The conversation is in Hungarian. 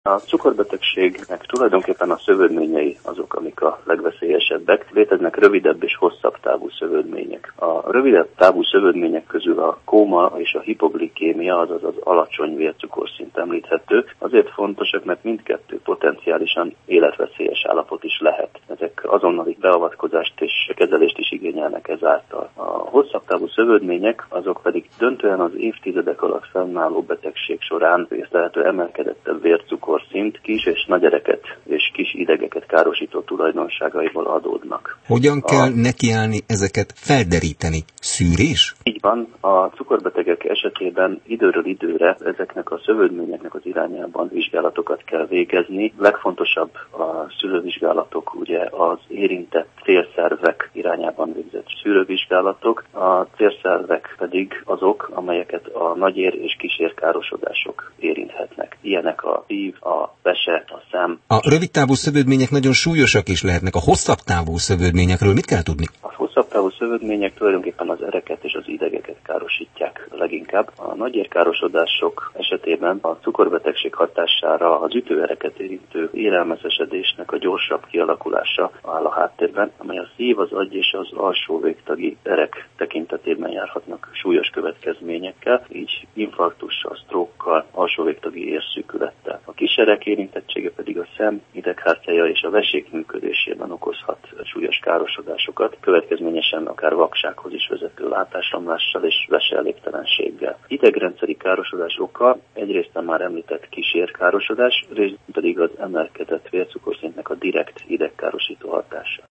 A cukorbetegségnek tulajdonképpen a szövődményei azok, amik a legveszélyesebbek. Léteznek rövidebb és hosszabb távú szövődmények. A rövidebb távú szövődmények közül a kóma és a hipoglikémia, azaz az alacsony vércukorszint említhető. Azért fontosak, mert mindkettő potenciálisan életveszélyes állapot is lehet. Ezek azonnali beavatkozást és kezelést is igényelnek ezáltal. A hosszabb távú szövődmények azok pedig döntően az évtizedek alatt fennálló betegség során észlelhető emelkedettebb vércukorszint kis és nagyereket és kis idegeket károsító tulajdonságaiból adódnak. Hogyan kell nekiállni ezeket felderíteni? Szűrés? Így van, a cukorbetegek esetében időről időre ezeknek a szövődményeknek az irányában vizsgálatokat kell végezni. Legfontosabb a szűrővizsgálatok, ugye az érintett célszervek irányában végzett szűrővizsgálatok, a célszervek pedig azok, amelyeket a nagyér és kisérkárosodások érinthetnek. Ilyenek a szív, a vese, a szem. A rövidtávú szövődmények nagyon súlyosak is lehetnek. A hosszabb távú szövődményekről mit kell tudni? A hosszabb távú szövődmények tulajdonképpen az ereket és az idegeket károsítják leginkább. A nagyérkárosodások esetében a cukorbetegség hatására az ütőereket érintő élelmezesedésnek a gyorsabb kialakulása áll a háttérben, amely a szív, az agy és az alsó végtagi erek tekintetében járhatnak súlyos következményekkel, így infarktussal, sztrókkal, alsó végtagi érszűkülettel. A kiserek érintettsége pedig a szem, ideghártyája és a vesék működésében okozhat súlyos károsodásokat, következményesen akár vaksághoz is vezető látásromlással és veseelégtelenséggel. Idegrendszeri károsodás oka egyrészt a már említett kísérkárosodás, részben pedig az emelkedett vércukorszintnek a direkt idegkárosító hatása.